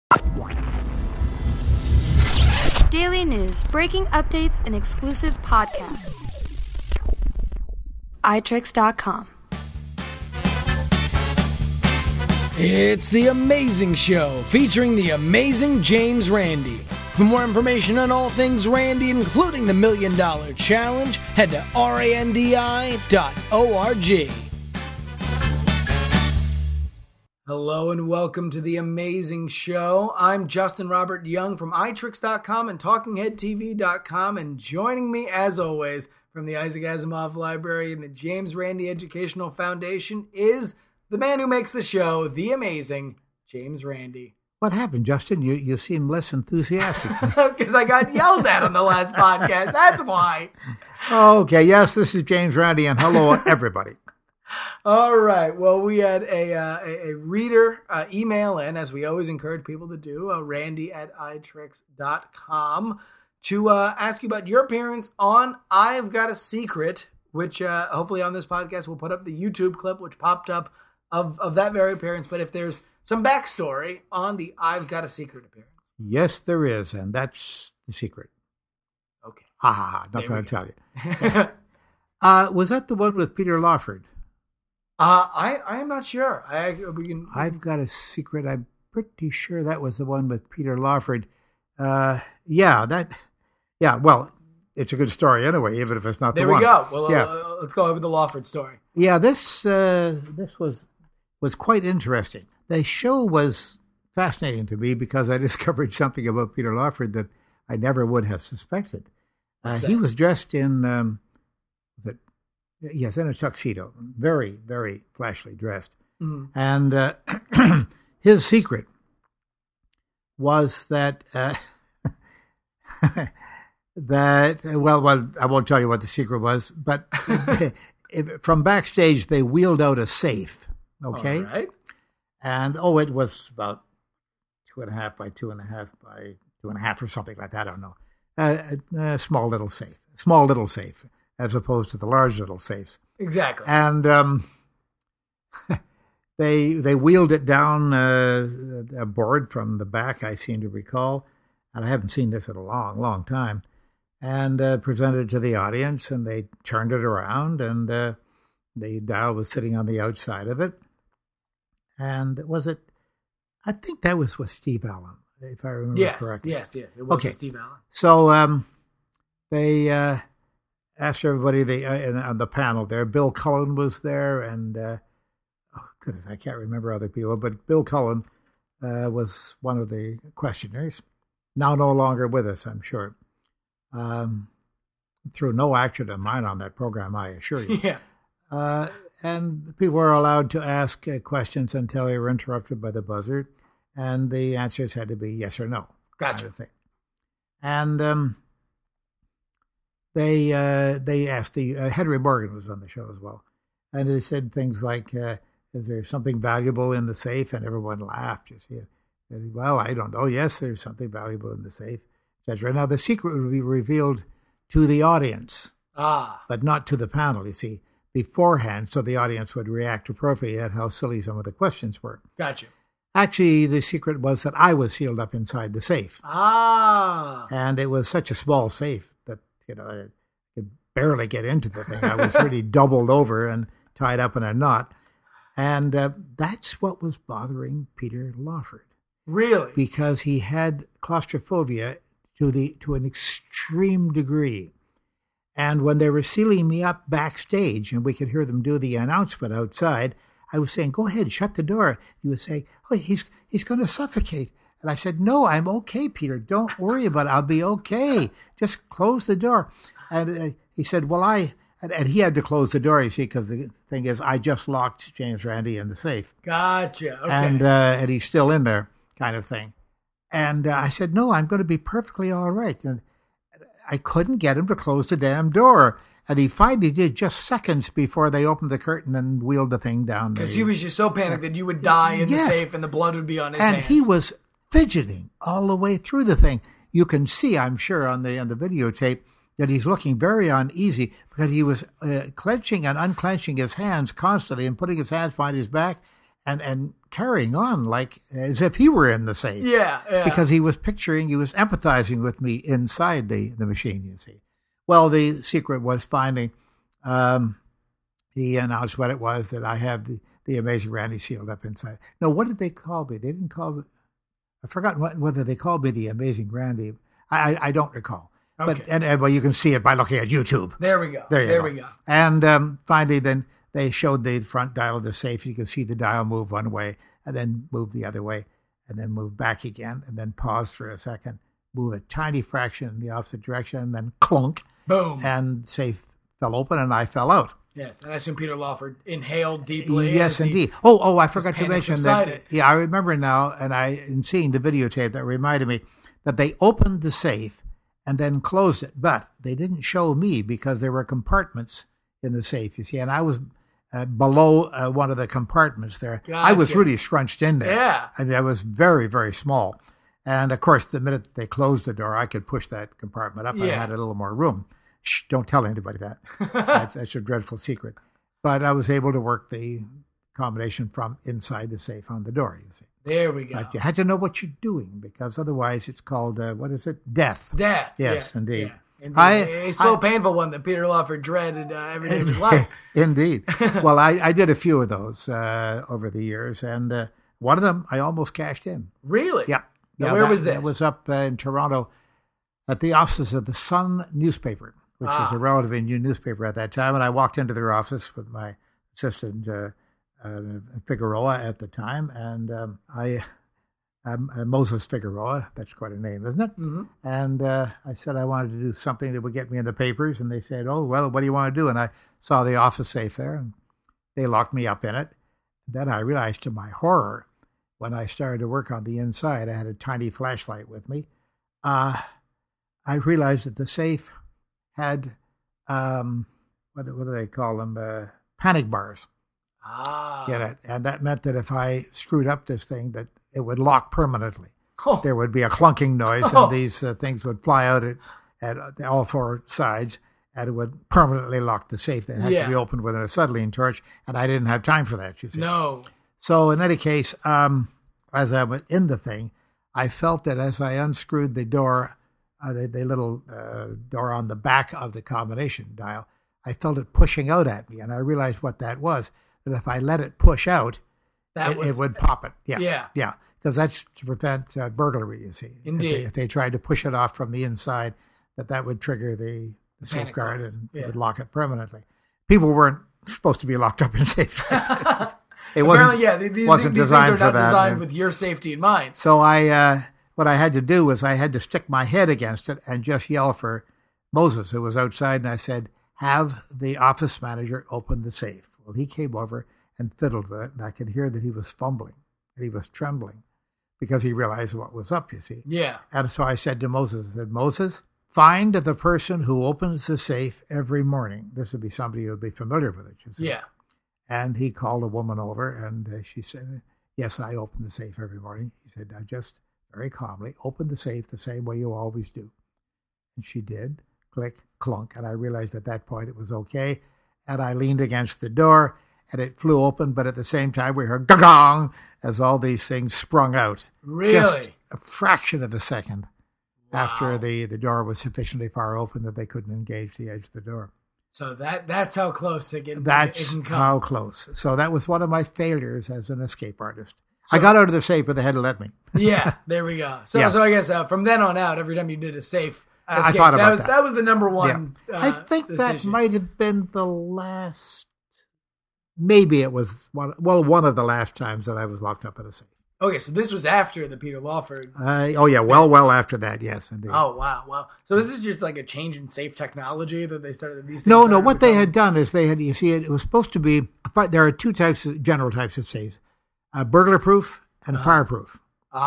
Daily news, breaking updates, and exclusive podcasts. iTricks.com. It's The Amazing Show, featuring the amazing James Randi. For more information on all things Randi, including the $1 Million Challenge, head to randi.org. Hello and welcome to The Amazing Show. I'm Justin Robert Young from iTricks.com and TalkingHeadTV.com, and joining me, as always, from the Isaac Asimov Library and the James Randi Educational Foundation is the man who makes the show, the amazing James Randi. What happened, Justin? You seem less enthusiastic. Because I got yelled at on the last podcast. That's why. Okay, yes, this is James Randi, and hello, everybody. All right. Well, we had a reader email in, as we always encourage people to do, randy@itricks.com, to ask you about your appearance on I've Got a Secret, which hopefully on this podcast we'll put up the YouTube clip, which popped up of that very appearance. But if there's some backstory on the I've Got a Secret appearance. Yes, there is, and that's the secret. Okay. Ha ha ha, not going to tell you. Was that the one with Peter Lawford? I am not sure. I've Got a Secret. I'm pretty sure that was the one with Peter Lawford. Well, it's a good story anyway, even if it's not the one. There we go. Well, let's go over the Lawford story. Yeah, this was quite interesting. The show was fascinating to me because I discovered something about Peter Lawford that I never would have suspected. He was dressed in... Yes, in a tuxedo, very, very flashily dressed. Mm. And his secret was that, I won't tell you what the secret was, but from backstage, they wheeled out a safe, okay? All right. And, it was about 2.5 by 2.5 by 2.5 or something like that, I don't know. A small little safe, as opposed to the large little safes. Exactly. And they wheeled it down a board from the back, I seem to recall, and I haven't seen this in a long, long time, and presented it to the audience, and they turned it around, and the dial was sitting on the outside of it. And I think that was with Steve Allen, if I remember correctly. Yes, it was with Steve Allen. So they... asked everybody on the panel there. Bill Cullen was there, and goodness, I can't remember other people, but Bill Cullen was one of the questioners. Now no longer with us, I'm sure. Through no action of mine on that program, I assure you. Yeah. And people were allowed to ask questions until they were interrupted by the buzzer, and the answers had to be yes or no. Gotcha. Kind of thing. And They asked Henry Morgan was on the show as well, and they said things like, "Is there something valuable in the safe?" And everyone laughed. You see, well, I don't know. Yes, there's something valuable in the safe, etc. Now the secret would be revealed to the audience, but not to the panel. You see, beforehand, so the audience would react appropriately at how silly some of the questions were. Gotcha. Actually, the secret was that I was sealed up inside the safe. And it was such a small safe. I could barely get into the thing. I was really doubled over and tied up in a knot. And that's what was bothering Peter Lawford. Really? Because he had claustrophobia to an extreme degree. And when they were sealing me up backstage and we could hear them do the announcement outside, I was saying, "Go ahead, shut the door." He would say, "Oh, he's going to suffocate." And I said, "No, I'm okay, Peter. Don't worry about it. I'll be okay. Just close the door." And he said, and he had to close the door, you see, because the thing is, I just locked James Randi in the safe. Gotcha. Okay. And he's still in there, kind of thing. And I said, "No, I'm going to be perfectly all right." And I couldn't get him to close the damn door. And he finally did just seconds before they opened the curtain and wheeled the thing down. Because he was just so panicked that you would die in the safe and the blood would be on his hands. And he was fidgeting all the way through the thing. You can see, I'm sure, on the videotape that he's looking very uneasy because he was clenching and unclenching his hands constantly and putting his hands behind his back and carrying on like as if he were in the safe. Yeah. Because he was empathizing with me inside the machine, you see. Well, the secret was finally, he announced what it was, that I have the Amazing Randy sealed up inside. No, what did they call me? They didn't call me. I forgot whether they called me the Amazing Randy. I don't recall. Okay. But well, you can see it by looking at YouTube. There we go. There we go. And finally, then they showed the front dial of the safe. You could see the dial move one way and then move the other way and then move back again and then pause for a second, move a tiny fraction in the opposite direction, and then clunk. Boom. And safe fell open and I fell out. Yes, and I assume Peter Lawford inhaled deeply. Yes, indeed. Oh, I forgot to mention subsided. that. Yeah, I remember now, and in seeing the videotape, that reminded me that they opened the safe and then closed it, but they didn't show me because there were compartments in the safe, you see, and I was below one of the compartments there. Gotcha. I was really scrunched in there. Yeah. I mean, I was very, very small. And, of course, the minute they closed the door, I could push that compartment up. Yeah. I had a little more room. Shh, don't tell anybody that. That's a dreadful secret. But I was able to work the combination from inside the safe on the door, you see. There we go. But you had to know what you're doing, because otherwise it's called, what is it? Death. Death. Yes, yeah. indeed. Yeah. A slow, painful one that Peter Lawford dreaded every day of his life. Indeed. Well, I did a few of those over the years, and one of them I almost cashed in. Really? Yeah. Now, where was this? It was up in Toronto at the offices of the Sun newspaper, which is a relatively new newspaper at that time. And I walked into their office with my assistant, Figueroa, at the time. And Moses Figueroa, that's quite a name, isn't it? Mm-hmm. And I said I wanted to do something that would get me in the papers. And they said, oh, well, what do you want to do? And I saw the office safe there, and they locked me up in it. Then I realized, to my horror, when I started to work on the inside, I had a tiny flashlight with me. I realized that the safe had, what do they call them? Panic bars in it. And that meant that if I screwed up this thing, that it would lock permanently. Oh. There would be a clunking noise, and these things would fly out at all four sides, and it would permanently lock the safe. That had to be opened with an acetylene torch, and I didn't have time for that, you see. No. So in any case, as I was in the thing, I felt that as I unscrewed the door, the little door on the back of the combination dial, I felt it pushing out at me, and I realized what that was, that if I let it push out, it would pop it. Yeah. Because that's to prevent burglary, you see. Indeed. If they tried to push it off from the inside, that would trigger the safeguard and it would lock it permanently. People weren't supposed to be locked up in safe. Apparently, these things are designed not designed with your safety in mind. So what I had to do was I had to stick my head against it and just yell for Moses, who was outside, and I said, have the office manager open the safe. Well, he came over and fiddled with it, and I could hear that he was fumbling, and he was trembling, because he realized what was up, you see. Yeah. And so I said to Moses, Moses, find the person who opens the safe every morning. This would be somebody who would be familiar with it, you see. Yeah. And he called a woman over, and she said, yes, I open the safe every morning. He said, now just very calmly open the safe the same way you always do. And she did. Click, clunk. And I realized at that point it was okay. And I leaned against the door, and it flew open, but at the same time we heard gong as all these things sprung out. Really? Just a fraction of a second after the door was sufficiently far open that they couldn't engage the edge of the door. So that's how close it can come. How close. So that was one of my failures as an escape artist. So, I got out of the safe, but they had to let me. Yeah, there we go. So I guess from then on out, every time you did a safe escape, I thought about that. That was the number one. Yeah. I think decision. that might have been the last. Maybe it was one of the last times that I was locked up in a safe. Okay, so this was after the Peter Lawford. Well after that, yes, indeed. Oh, wow. So this is just like a change in safe technology that they started these things? No, what they had done is you see, it was supposed to be, there are two general types of safes, burglar-proof and fireproof.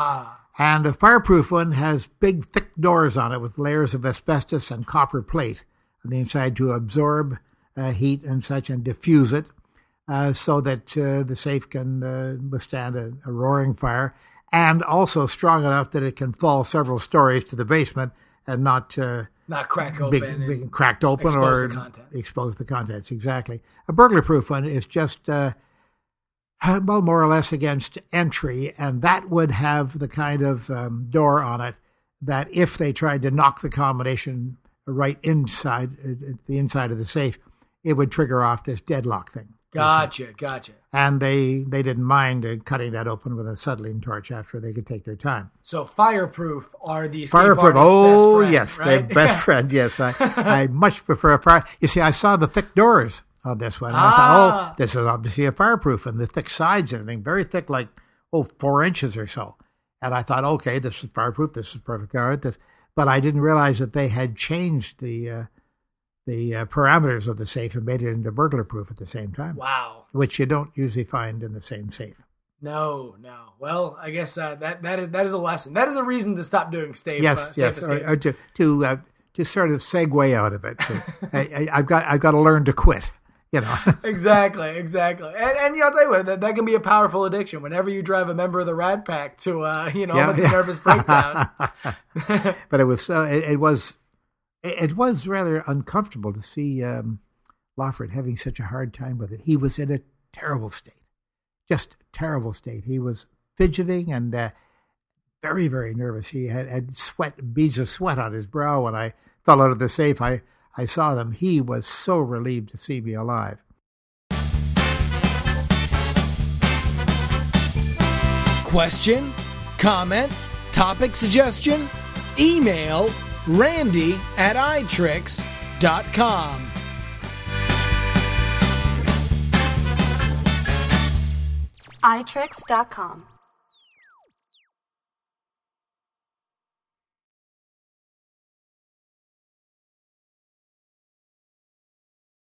And a fireproof one has big, thick doors on it with layers of asbestos and copper plate on the inside to absorb heat and such and diffuse it. So that the safe can withstand a roaring fire, and also strong enough that it can fall several stories to the basement and not crack open, be cracked open or expose the contents. Exactly. A burglar-proof one is just well, more or less against entry, and that would have the kind of door on it that if they tried to knock the combination right inside, the inside of the safe, it would trigger off this deadlock thing. Gotcha. And they didn't mind cutting that open with a acetylene torch after they could take their time. So Fireproof are the escape artist's best friend, yes, right? their best friend, yes. I much prefer a fire. You see, I saw the thick doors on this one. And I thought, this is obviously a Fireproof, and the thick sides and everything, very thick, like 4 inches or so. And I thought, okay, this is Fireproof, this is perfect. All right, but I didn't realize that they had changed the parameters of the safe and made it into burglar-proof at the same time. Wow. Which you don't usually find in the same safe. No. Well, I guess that is a lesson. That is a reason to stop doing safe yes. escapes. Or to sort of segue out of it. I've got to learn to quit. Exactly. And I'll tell you what, that can be a powerful addiction. Whenever you drive a member of the Rat Pack to almost a nervous breakdown. But it was rather uncomfortable to see Lawford having such a hard time with it. He was in a terrible state, just terrible state. He was fidgeting and very, very nervous. He had beads of sweat on his brow when I fell out of the safe. I saw them. He was so relieved to see me alive. Question, comment, topic suggestion? Email randy@itricks.com. itricks.com.